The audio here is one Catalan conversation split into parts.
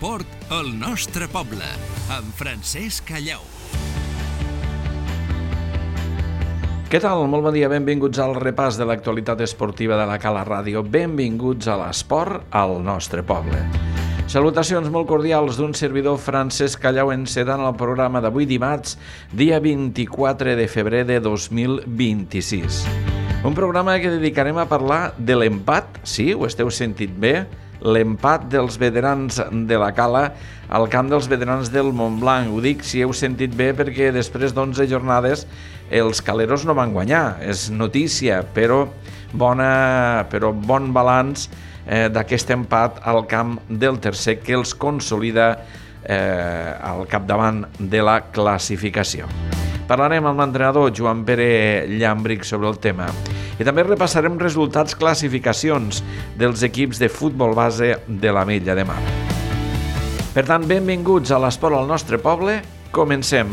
L'esport al nostre poble, amb Francesc Callau. Què tal? Molt bon dia, benvinguts al repàs de l'actualitat esportiva de la Cala Ràdio. Benvinguts a l'esport al nostre poble. Salutacions molt cordials d'un servidor Francesc Callau encedant el programa d'avui dimarts, dia 24 de febrer de 2026. Un programa que dedicarem a parlar de l'empat, sí, ho esteu sentint bé, l'empat dels veterans de la Cala al camp dels veterans del Montblanc. Ho dic si heu sentit bé perquè després d'11 jornades els caleros no van guanyar. És notícia, però bon balanç d'aquest empat al camp del tercer que els consolida al capdavant de la classificació. Parlarem amb l'entrenador Joan Pere Llambric sobre el tema. I també repassarem resultats, classificacions dels equips de futbol base de l'Ametlla de Mar. Per tant, benvinguts a l'esport al nostre poble. Comencem.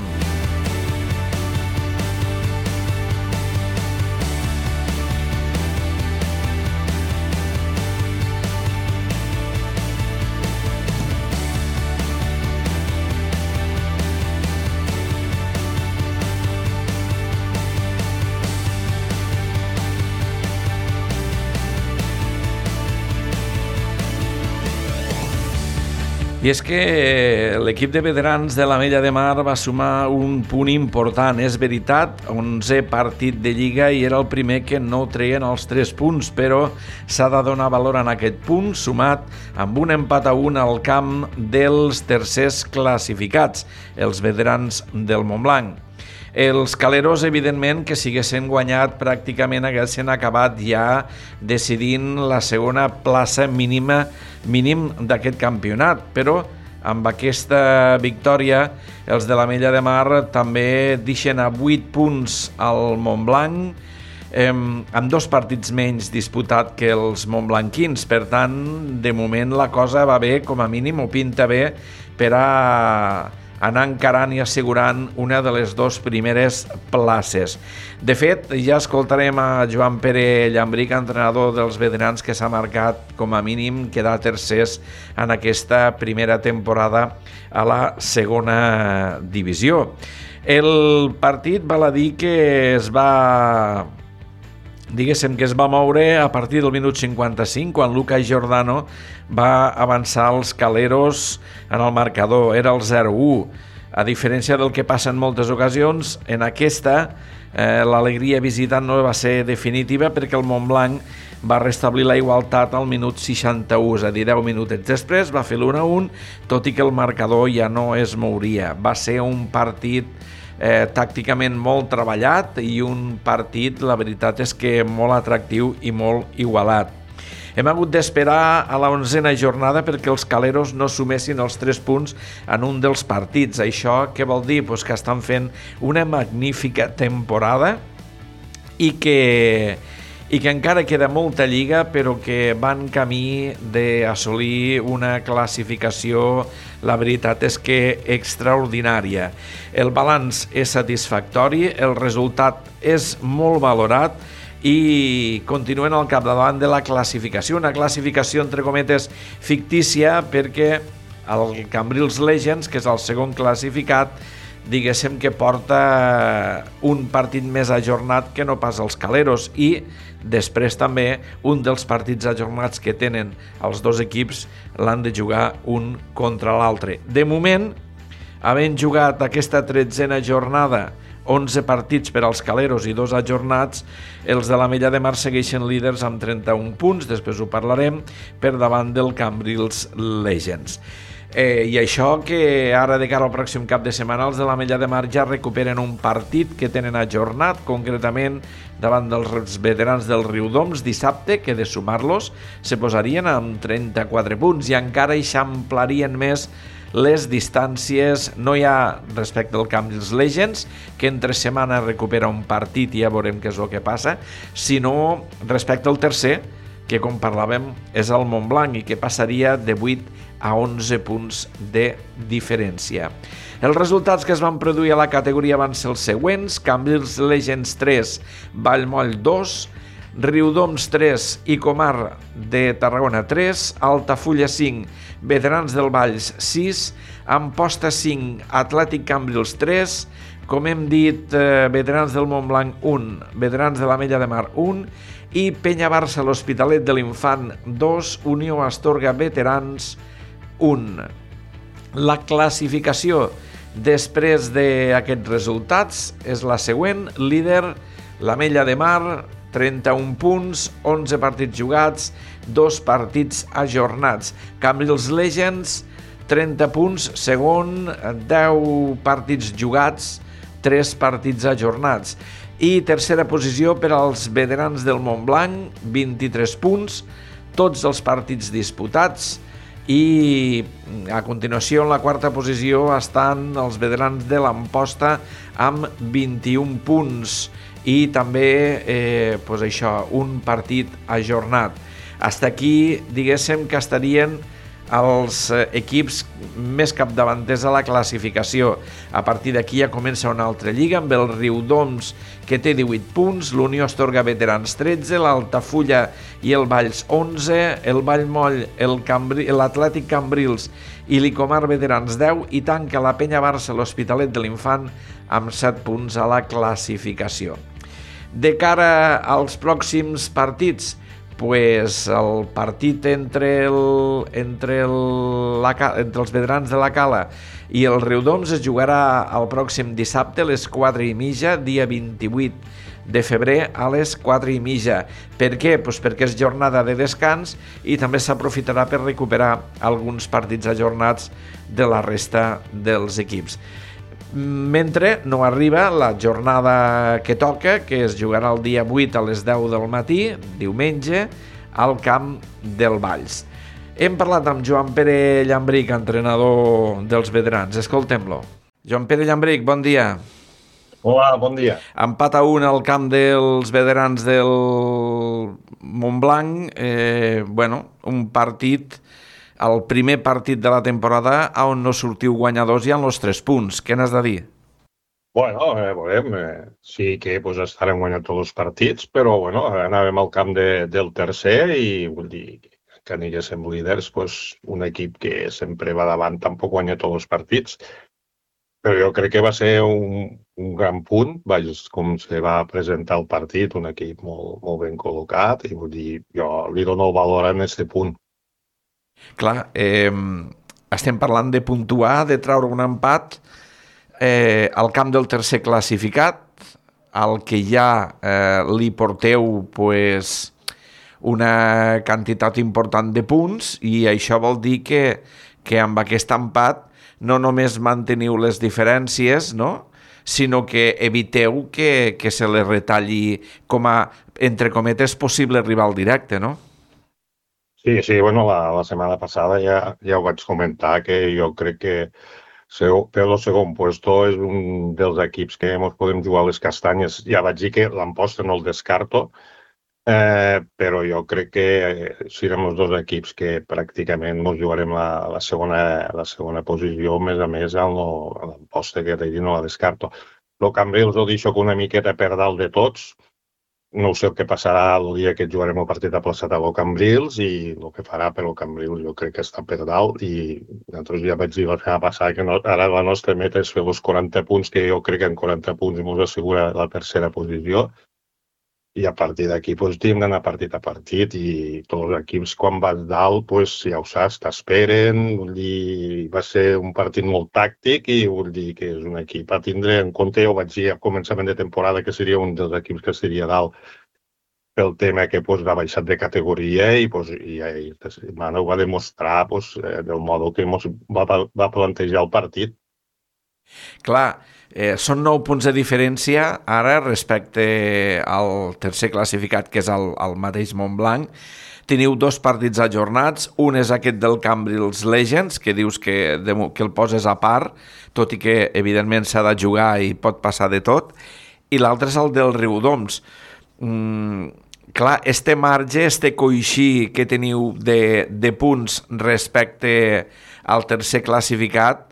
I és que l'equip de veterans de l'Ametlla de Mar va sumar un punt important. És veritat, 11è partit de Lliga i era el primer que no treien els 3 punts, però s'ha de donar valor en aquest punt, sumat amb un empat a 1 al camp dels tercers classificats, els veterans del Montblanc. Els caleros, evidentment, que si haguessin guanyat pràcticament haguessin acabat ja decidint la segona plaça mínim d'aquest campionat, però amb aquesta victòria els de l'Ametlla de Mar també deixen a 8 punts al Montblanc, amb 2 partits menys disputat que els montblanquins. Per tant, de moment la cosa va bé, com a mínim ho pinta bé per a anar encarant i assegurant una de les 2 primeres places. De fet, ja escoltarem a Joan Pere Llambric, entrenador dels veterans, que s'ha marcat com a mínim quedar tercers en aquesta primera temporada a la segona divisió. El partit val a dir que es va moure a partir del minut 55, quan Lucas Giordano va avançar els caleros en el marcador. Era el 0-1. A diferència del que passa en moltes ocasions, en aquesta l'alegria visitant no va ser definitiva perquè el Montblanc va restablir la igualtat al minut 61, és a dir, 10 minutets després va fer l'1-1, tot i que el marcador ja no es mouria. Va ser un partit tàcticament molt treballat i un partit, la veritat és que molt atractiu i molt igualat. Hem hagut d'esperar a la 11a jornada perquè els caleros no sumessin els 3 punts en un dels partits. Això què vol dir? Pues que estan fent una magnífica temporada i que encara queda molta lliga, però que van camí d'assolir una classificació, la veritat és que extraordinària. El balanç és satisfactori, el resultat és molt valorat i continuen al capdavant de la classificació. Una classificació, entre cometes, fictícia, perquè el Cambrils Legends, que és el segon classificat, diguéssim que porta un partit més ajornat que no pas els caleros, i després també un dels partits ajornats que tenen els 2 equips l'han de jugar un contra l'altre. De moment, havent jugat aquesta 13a jornada, 11 partits per als caleros i 2 ajornats, els de l'Ametlla de Mar segueixen líders amb 31 punts, després ho parlarem, per davant del Cambrils Legends. I això que ara, de cara al pròxim cap de setmana, els de l'Ametlla de Mar ja recuperen un partit que tenen ajornat, concretament davant dels veterans del Riudoms dissabte, que de sumar-los se posarien amb 34 punts i encara eixamplarien més les distàncies. No hi ha respecte al Cambrils Legends, que entre setmana recupera un partit i ja veurem què és el que passa, sinó respecte al tercer, que com parlàvem és el Montblanc i que passaria de 8 a 11 punts de diferència. Els resultats que es van produir a la categoria van ser els següents: Cambrils Legends 3, Vallmoll 2, Riudoms 3 i Comar de Tarragona 3, Altafulla 5, Veterans del Valls 6, Amposta 5, Atlètic Cambrils 3, com hem dit, Veterans del Montblanc 1, Veterans de l'Ametlla de Mar 1 i Penya Barça l'Hospitalet de l'Infant 2, Unió Astorga Veterans 1. La classificació després d'aquests resultats és la següent. Líder, l'Ametlla de Mar, 31 punts, 11 partits jugats, 2 partits ajornats. Cambrils Legends, 30 punts, segon, 10 partits jugats, 3 partits ajornats. I tercera posició per als Veterans del Montblanc, 23 punts, tots els partits disputats. I a continuació en la quarta posició estan els Veterans de l'Amposta amb 21 punts i també un partit ajornat. Fins aquí diguéssim que estarien els equips més capdavanters a la classificació. A partir d'aquí ja comença una altra lliga amb el Riudoms, que té 18 punts, l'Unió Astorga Veterans 13, l'Altafulla i el Valls 11, el Vallmoll, l'Atlètic Cambrils i l'Icomar Veterans 10 i tanca la Penya Barça l'Hospitalet de l'Infant amb 7 punts a la classificació. De cara als pròxims partits, el partit entre els Veterans de la Cala i el Riudoms es jugarà el pròxim dissabte a les 4:30, dia 28 de febrer a les 4:30. Per què? Perquè és jornada de descans i també s'aprofitarà per recuperar alguns partits ajornats de la resta dels equips. Mentre no arriba la jornada que toca, que es jugarà el dia 8 a les 10 del matí, diumenge, al camp del Valls. Hem parlat amb Joan Pere Llambric, entrenador dels veterans. Escoltem-lo. Joan Pere Llambric, bon dia. Hola, bon dia. Empat a 1 al camp dels veterans del Montblanc. Un partit, el primer partit de la temporada on no sortiu guanyadors ja en els 3 punts. Què n'has de dir? Bueno, veurem. Sí que estarem guanyant tots els partits, però anàvem al camp del tercer i vull dir que aniguéssim líders, un equip que sempre va davant tampoc guanya tots els partits. Però jo crec que va ser un gran punt, com se va presentar el partit, un equip molt ben col·locat i vull dir, jo li dono el valor en aquest punt. Clar, estem parlant de puntuar, de treure un empat al camp del tercer classificat, al que ja li porteu una quantitat important de punts, i això vol dir que amb aquest empat no només manteniu les diferències, no?, sinó que eviteu que se les retalli com a, entre cometes, possible rival directe, no? Sí, la setmana passada ja ho vaig comentar, que jo crec que per el segon puesto és un dels equips que ens podem jugar les castanyes. Ja vaig dir que l'Amposta no el descarto, però jo crec que serem els dos equips que pràcticament ens jugarem la segona posició, a més a l'Amposta, que no la descarto. El Cambrils ho deixo una miqueta per dalt de tots. No sé el que passarà el dia que jugarem el partit aplaçat a el Cambrils i el que farà, però el Cambrils jo crec que està per dalt i nosaltres ja vaig dir la setmana passada que ara la nostra meta és fer els 40 punts, que jo crec que en 40 punts ens assegura la tercera posició, i a partir d'aquí hem d'anar partit a partit, i tots els equips quan vas dalt ja ho saps, t'esperen. Vull dir, va ser un partit molt tàctic i vull dir que és un equip a tindre en compte. Jo vaig dir a començament de temporada que seria un dels equips que seria dalt pel tema que va baixat de categoria i la setmana ho va demostrar del modo que va plantejar el partit. Clar, són 9 punts de diferència ara respecte al tercer classificat, que és el mateix Montblanc. Teniu 2 partits ajornats, un és aquest del Cambrils Legends, que dius que el poses a part, tot i que evidentment s'ha de jugar i pot passar de tot, i l'altre és el del Riudoms. Clar, este marge, este coixí que teniu de punts respecte al tercer classificat,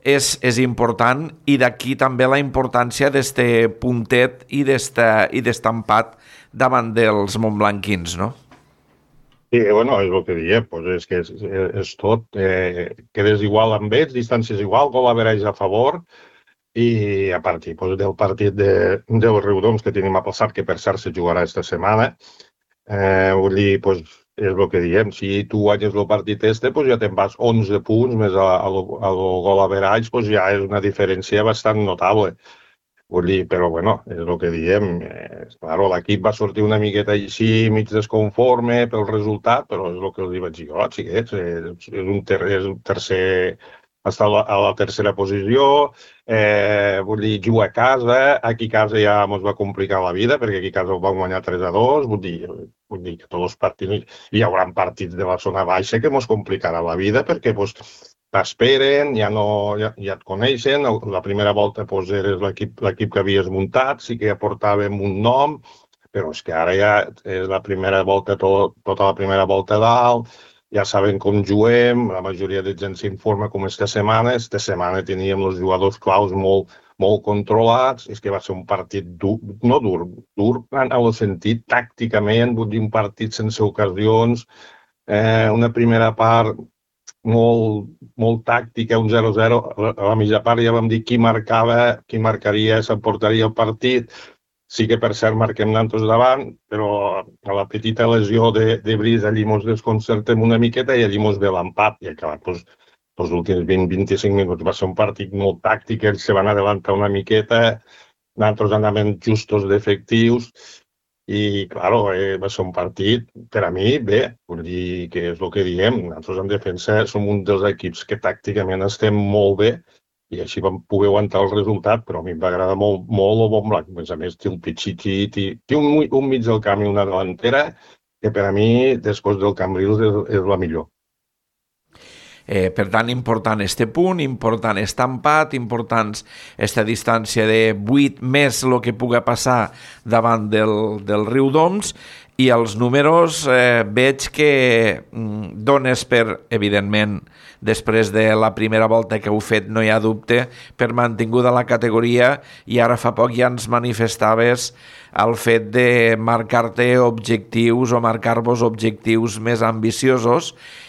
és important, i d'aquí també la importància d'este puntet i d'est empat davant dels montblanquins, no? Sí, bueno, és el que diem, pues és que és tot. Quedes igual amb ells, distàncies igual, gol average a favor, i a partir del partit del Riudoms que tenim aplaçat, que per cert se jugarà esta setmana, vull dir, pues, és el que diem, si tu guanyes el partit pues ja te'n vas 11 punts, més a lo gol average, pues ja és una diferència bastant notable. Vull dir, però bueno, és el que diem. Claro, l'equip va sortir una miqueta així, mig desconforme pel resultat, però és el que els vaig dir, xiquets, és un tercer, està a la tercera posició, vull dir, juga a casa, aquí a casa ja ens va complicar la vida, perquè aquí a casa ho vam guanyar 3-2, vull dir que tots els partits, hi haurà partits de la zona baixa que ens complicarà la vida, perquè pues, t'esperen, ja et coneixen, la primera volta pues, eres l'equip que havies muntat, sí que aportàvem un nom, però és que ara ja és la primera volta, tota la primera volta dalt, ja saben com juguem, la majoria de gent s'informa com esta setmana teníem els jugadors claus molt controlats, és que va ser un partit dur, no dur en el sentit tàcticament, vull dir, un partit sense ocasions, una primera part molt tàctica, un 0-0, a la mitja part ja vam dir qui marcaria, s'emportaria el partit. Sí que per cert marquem nosaltres davant, però a la petita lesió de Brice allí ens desconcertem una miqueta i allí ens ve l'empat. I acabat, els últims 20-25 minuts va ser un partit molt tàctic, ells se van adelantar una miqueta, nosaltres anàvem justos d'efectius i, claro, va ser un partit, per a mi, bé, vull dir que és el que diem, nosaltres en defensa som un dels equips que tàcticament estem molt bé i així vam poder aguantar el resultat, però a mi em va agradar molt el Montblanc. A més, té un pitxitxit, té un mig del camp i una delantera que per a mi, després del Cambrils, és la millor. Per tant, important este punt, important este empat, importants esta distància de 8 més el que pugui passar davant del Riudoms, i els números veig que dones per, evidentment, després de la primera volta que heu fet, no hi ha dubte, per mantinguda la categoria, i ara fa poc ja ens manifestaves el fet de marcar-te objectius o marcar-vos objectius més ambiciosos,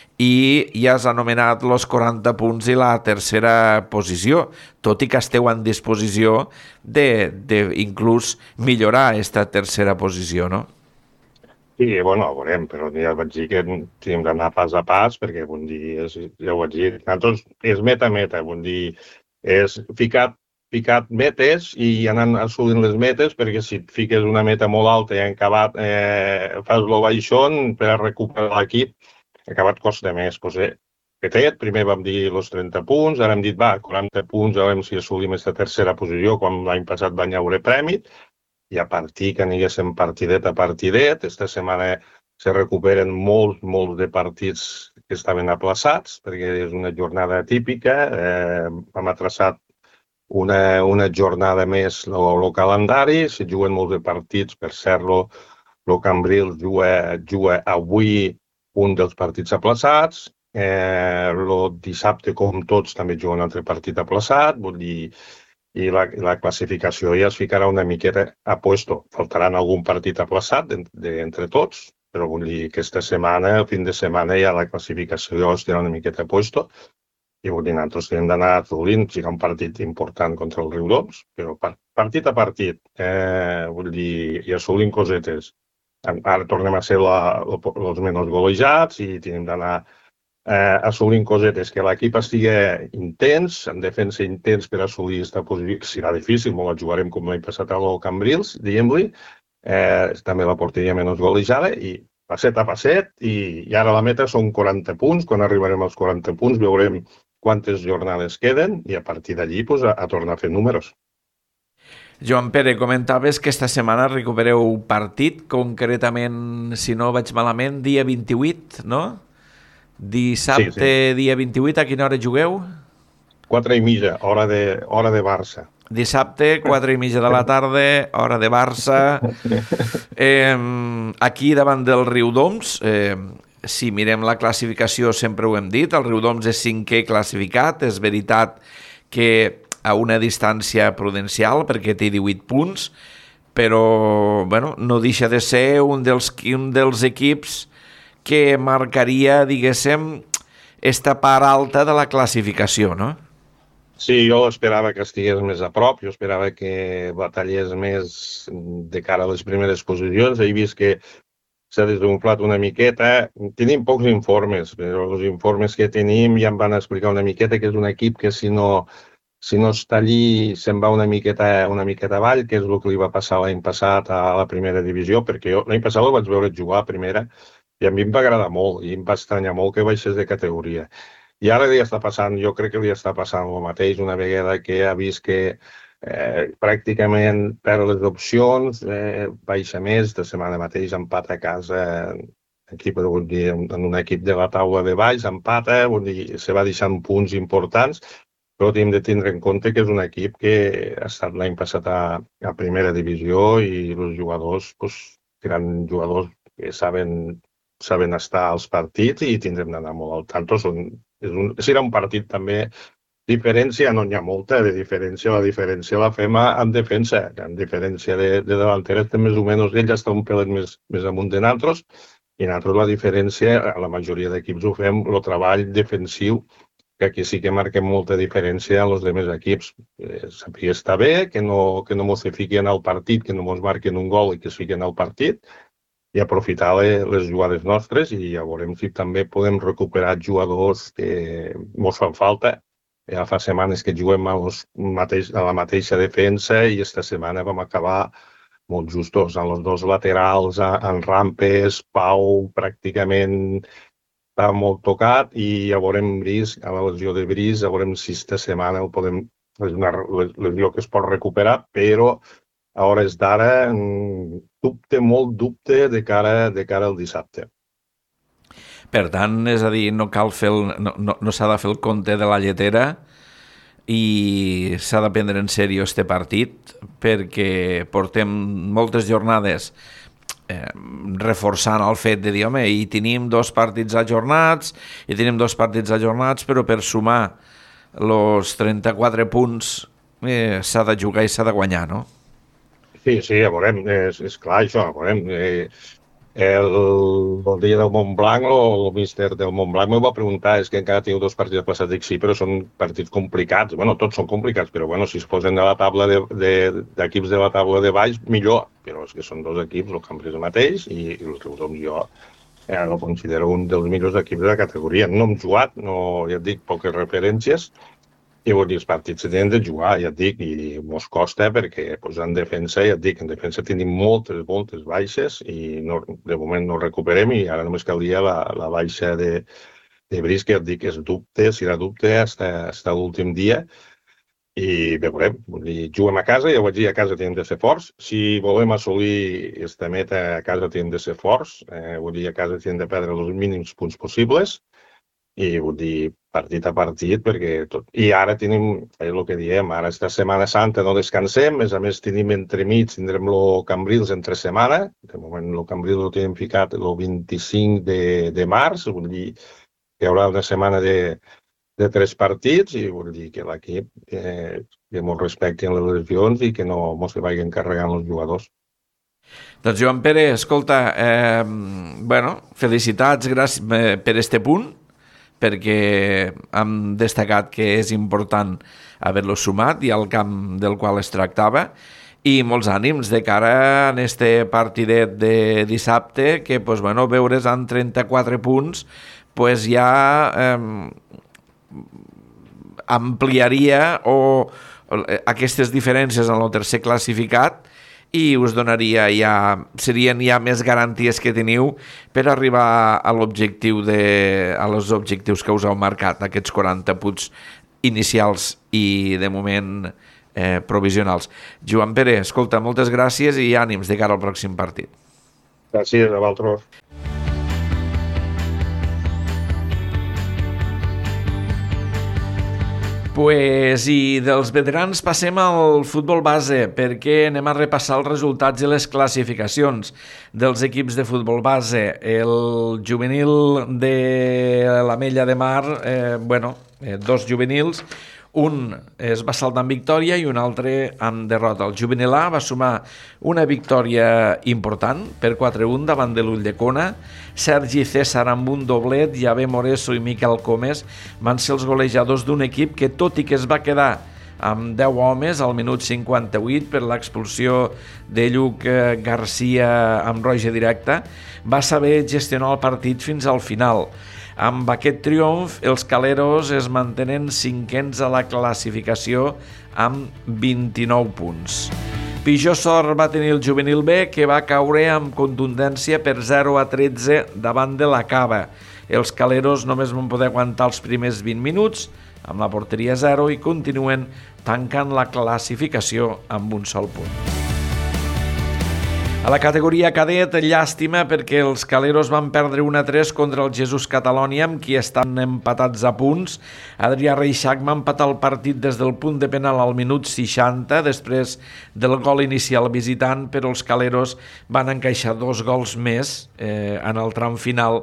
i ja has anomenat els 40 punts i la tercera posició, tot i que esteu en disposició d'inclús millorar aquesta tercera posició, no? Sí, bueno, veurem, però ja vaig dir que tenim d'anar pas a pas, perquè, vull dir, ja ho vaig dir, nosaltres és meta, vull dir, és ficat metes i anant assolint les metes, perquè si et fiques una meta molt alta i en acabat fas el baixón per a recuperar l'equip, acabat costa més. Petit, primer vam dir els 30 punts, ara hem dit, 40 punts, a veure si assolim aquesta tercera posició, quan l'any passat van haure premi, i a partir que aniguéssim partidet a partidet, esta setmana se recuperen molts de partits que estaven aplaçats, perquè és una jornada típica, hem atraçat una jornada més el calendari, se juguen molts de partits, per cert, el Cambrils juga avui un dels partits aplaçats, el dissabte, com tots, també juga un altre partit aplaçat, vull dir, i la classificació ja es ficarà una miqueta a puesto. Faltaran algun partit aplaçat entre tots, però vull dir que aquesta setmana, el fin de setmana, ja la classificació estarà una miqueta a puesto, i vull dir, nosaltres hem d'anar assolint, serà un partit important contra el Riudoms, però partit a partit, vull dir, i assolint cosetes. Ara tornem a ser els menys golejats i tenim d'anar assolint cosetes, que l'equip estigui intens, en defensa intens per assolir aquesta posició, que serà difícil, molt la jugarem com l'any passat al Cambrils, diguem-li, també la porteria menys golejada, i passet a passet, i ara la meta són 40 punts, quan arribarem als 40 punts veurem quantes jornades queden, i a partir d'allí a tornar a fer números. Joan Pere, comentaves que esta setmana recupereu partit, concretament, si no vaig malament, dia 28, no? Dissabte, sí. Dia 28, a quina hora jugueu? 4:30, hora de Barça. Dissabte, 4:30 de la tarda, hora de Barça. Aquí davant del Riudoms, si mirem la classificació, sempre ho hem dit, el Riudoms és 5è classificat, és veritat que a una distància prudencial, perquè té 18 punts, però bueno, no deixa de ser un dels equips que marcaria, diguéssim, esta part alta de la classificació, no? Sí, jo esperava que estigués més a prop, jo esperava que batallés més de cara a les primeres posicions. He vist que s'ha desunflat una miqueta. Tenim pocs informes, però els informes que tenim ja em van explicar una miqueta que és un equip que si no està allí se'n va una miqueta avall, que és el que li va passar l'any passat a la primera divisió, perquè jo l'any passat el vaig veure jugar a primera i a mi em va agradar molt i em va estranyar molt que baixés de categoria. I ara li està passant, jo crec que li està passant el mateix, una vegada que ha vist que pràcticament perd les opcions, baixa més, de setmana mateix empata a casa en un equip de la taula de baix, empata, vull dir, se va deixant punts importants, però hem de tindre en compte que és un equip que ha estat l'any passat a primera divisió i els jugadors, seran jugadors que saben estar als partits i tindrem d'anar molt al tanto. Serà un partit també. Diferència no n'hi ha molta de diferència. La diferència la fem en defensa. En diferència de delanteres, més o menys ell està un pelet més amunt de nosaltres i nosaltres la diferència, a la majoria d'equips ho fem, el treball defensiu, que aquí sí que marquem molta diferència als altres equips. Saber estar bé, que no mos fiquen al partit, que no mos marquen un gol i que es fiquen al partit, i aprofitar les jugades nostres i ja veurem si també podem recuperar jugadors que mos fan falta. Ja fa setmanes que juguem a la mateixa defensa i esta setmana vam acabar molt justos en els dos laterals, en Rampes, Pau, pràcticament està molt tocat i ja veurem Brice, a la lesió de Brice, ja veurem si esta setmana és una lesió que es pot recuperar, però a hores d'ara molt dubte de cara al dissabte. Per tant, és a dir, no s'ha de fer el compte de la lletera i s'ha de prendre en sèrio este partit perquè portem moltes jornades reforçant el fet de dir, home, i tenim 2 partits ajornats, però per sumar els 34 punts s'ha de jugar i s'ha de guanyar, no? Sí, ja veurem, és clar això, veurem. El dia del Montblanc, el míster del Montblanc m'ho va preguntar, és que encara teniu 2 partits passats, dic sí, però són partits complicats, bueno, tots són complicats, però bueno, si es posen de la taula d'equips de la taula de baix, millor, però és que són 2 equips, el Cambrils mateix, i el Riudoms jo el considero un dels millors equips de la categoria. No hem jugat, ja et dic, poques referències, i vull dir, els partits se tenen de jugar, ja et dic, i mos costa perquè en defensa, ja et dic, en defensa tenim moltes baixes i de moment no recuperem i ara només caldria la baixa de Brice, que ja et dic, és dubte, serà dubte fins l'últim dia i veurem. Vull dir, juguem a casa, ja ho vaig dir, a casa tenim de ser forts. Si volem assolir aquesta meta, a casa tenim de ser forts. Vull dir, a casa tenim de perdre els mínims punts possibles i vull dir, partit a partit, perquè tot... I ara tenim, és el que diem, ara esta Setmana Santa no descansem, a més tenim entremig, tindrem el Cambrils entre setmana, de moment el Cambrils ho tenim ficat el 25 de març, vull dir que hi haurà una setmana de 3 partits i vull dir que l'equip que mos respectin les lesions i que no mos se vagin carregant els jugadors. Doncs Joan Pere, escolta, felicitats per este punt, perquè hem destacat que és important haver-lo sumat i al camp del qual es tractava i molts ànims de cara a este partidet de dissabte que veure's amb 34 punts ja ampliaria aquestes diferències en el tercer classificat i us donaria serien més garanties que teniu per arribar a als objectius que us heu marcat, aquests 40 punts inicials i de moment provisionals. Joan Pere, escolta, moltes gràcies i ànims de cara al pròxim partit. Gràcies, a vosaltres. I dels veterans passem al futbol base perquè anem a repassar els resultats i les classificacions dels equips de futbol base. El juvenil de l'Ametlla de Mar, 2 juvenils, Un es va saltar amb victòria i un altre amb derrota. El Juvenil A va sumar una victòria important per 4-1 davant de l'Ulldecona. Sergi César amb un doblet, Javé Moreso i Miquel Comes van ser els golejadors d'un equip que, tot i que es va quedar amb 10 homes al minut 58 per l'expulsió de Lluc Garcia amb roja directa, va saber gestionar el partit fins al final. Amb aquest triomf, els caleros es mantenen cinquens a la classificació amb 29 punts. Pitjor sort va tenir el Juvenil B, que va caure amb contundència per 0-13 davant de la Cava. Els caleros només van poder aguantar els primers 20 minuts, amb la porteria 0, i continuen tancant la classificació amb un sol punt. A la categoria cadet, llàstima perquè els caleros van perdre 1-3 contra el Jesús Catalònia, amb qui estan empatats a punts. Adrià Reixac va empatar el partit des del punt de penal al minut 60, després del gol inicial visitant, però els caleros van encaixar 2 gols més en el tram final.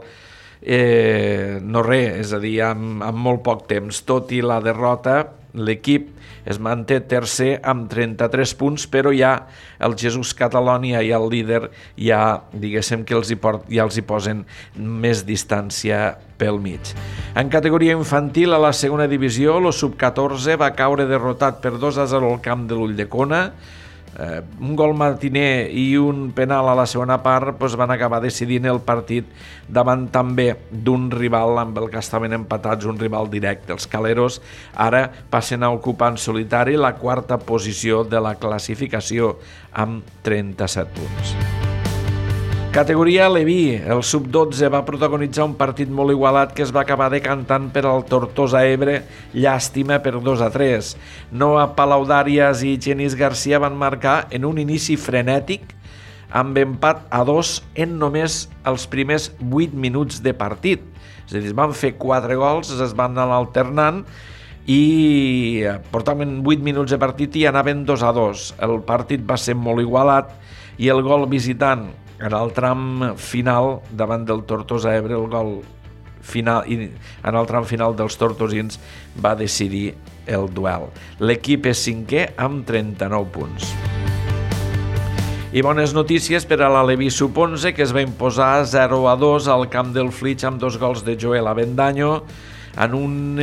No res, és a dir, amb molt poc temps. Tot i la derrota, l'equip es manté tercer amb 33 punts, però ja el Jesús Catalònia i el líder ja, diguéssim que ja els hi posen més distància pel mig. En categoria infantil, a la segona divisió, el sub-14 va caure derrotat per 2-0 al camp de l'Ulldecona. Un gol matiner i un penal a la segona part van acabar decidint el partit davant també d'un rival amb el que estaven empatats, un rival directe. Els caleros ara passen a ocupar en solitari la 4a posició de la classificació amb 37 punts. Categoria Leví, el sub-12 va protagonitzar un partit molt igualat que es va acabar decantant per al Tortosa Ebre, llàstima, per 2-3. Noa Palaudàrias i Genís Garcia van marcar en un inici frenètic amb empat a 2 en només els primers 8 minuts de partit. És a dir, van fer 4 gols, es van anar alternant i portaven 8 minuts de partit i anaven 2-2. El partit va ser molt igualat i el gol visitant en el tram final davant del Tortosa Ebre, el gol final, i en el tram final dels tortosins va decidir el duel. L'equip és 5è amb 39 punts. I bones notícies per a la Leví sub-11, que es va imposar 0-2 al camp del Flix amb 2 gols de Joel Avendaño, en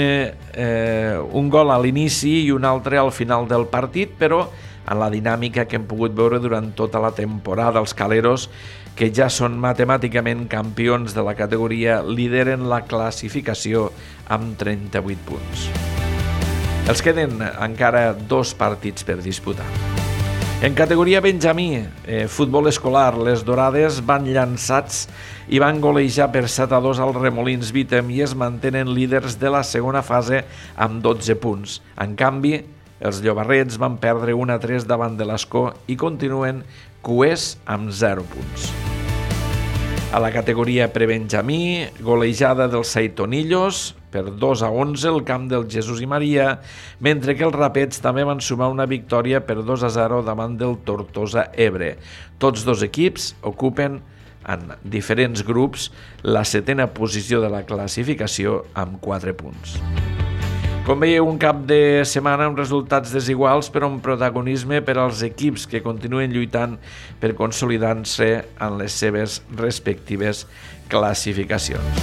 un gol a l'inici i un altre al final del partit, però en la dinàmica que hem pogut veure durant tota la temporada. Els caleros, que ja són matemàticament campions de la categoria, lideren la classificació amb 38 punts. Els queden encara 2 partits per disputar. En categoria Benjamí, futbol escolar, les Dorades van llançats i van golejar per 7-2 al Remolins Vítem i es mantenen líders de la segona fase amb 12 punts. En canvi, els Llobarrets van perdre 1-3 davant de l'Escó i continuen cuers amb 0 punts. A la categoria prebenjamí, golejada dels Saitonillos per 2-11 al camp del Jesús i Maria, mentre que els Rapets també van sumar una victòria per 2-0 davant del Tortosa Ebre. Tots 2 equips ocupen en diferents grups la 7a posició de la classificació amb 4 punts. Com veieu, un cap de setmana amb resultats desiguals, però amb protagonisme per als equips que continuen lluitant per consolidar-se en les seves respectives classificacions.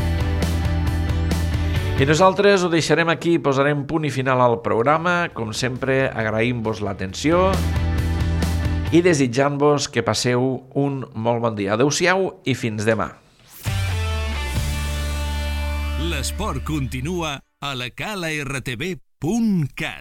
I nosaltres ho deixarem aquí, posarem punt i final al programa. Com sempre, agraïm-vos l'atenció i desitjant-vos que passeu un molt bon dia. Adéu-siau i fins demà. L'esport continua a la calartv.cat.